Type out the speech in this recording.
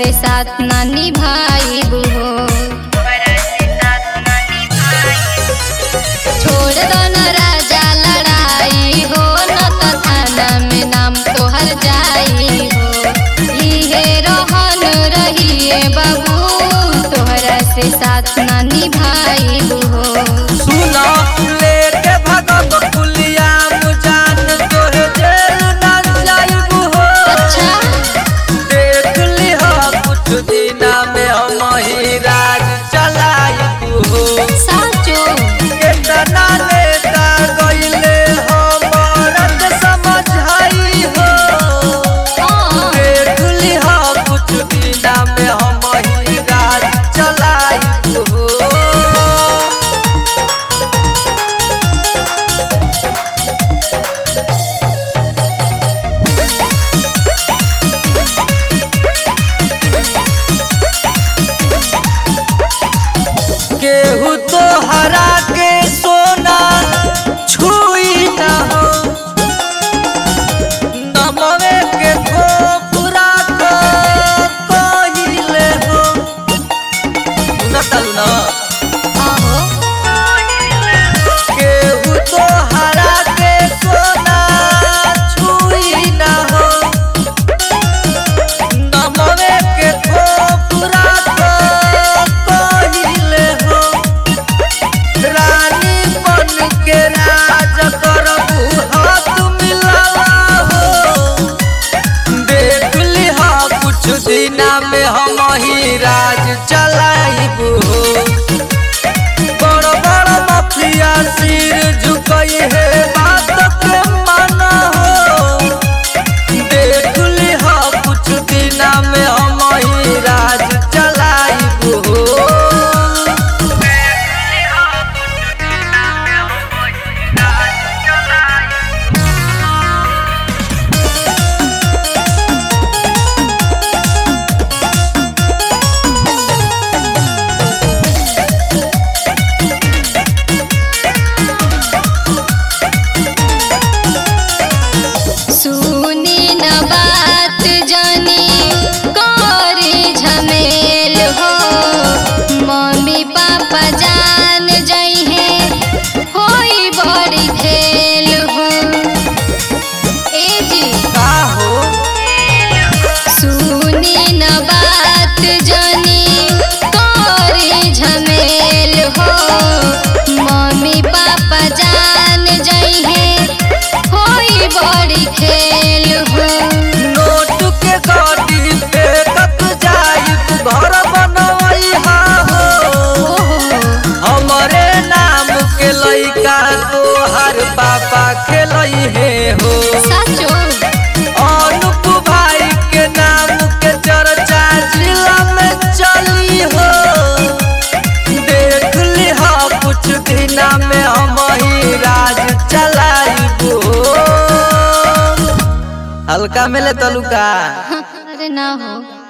से साथ ना निभाइबू हो। छोड़ दो न राजा लड़ाई हो, न तो थाना में नाम तोहर जाई हो। इहे रहन रहिए बाबू, तोहरा से साथ ना निभाइबू हो। सुना लेके भगत पुलिया मुजान तोहे जेल ना जाइबू हो। अच्छा देख लिहा कुछ दिना में हम ही राज चलाइबू हो। साचो केतना नेता गइले हमरत समझाई हो। देख लिहा कुछ दिना में हम ही राज चलाइबू हो। केहू तो हरा के सोना छुई न हो। नमवे के खोपरा को कहिले हो। सुना तालू ना आहो केहू तो हरा के सोना छुई न हो। नमवे के खोपरा को कहिले हो। रानी बन के राज करबू हाथ मिलावा हो। देख लिहा कुछ दिना में हम ही राज चलाइबू हो। बड़ बड़ मफिया सिर झुकई है बात के माना हो। देख लिहा कुछ दिना में हम ही राज चलाइबू हो। सुनी न बात जानी करी झमेल हो। मम्मी पापा जान जइहे होई बड़ी खेल हो। ए जी का हो सुनी न बात जानी करी झमेल हो। मम्मी पापा जान जइहे होई बड़ी खेल हो। नोट के गाड़ी पे कत जाइब घर बनवैहा हो। हमरे नाम के लइका तोहर पापा खेलई हे हो। साचो अनुप भाई के नाम के चर्चा जिला में चली हो। देख लिहा कुछ दिना में हम ही राज चलाइबू हो। हल्का मिले तलुका अरे ना हो।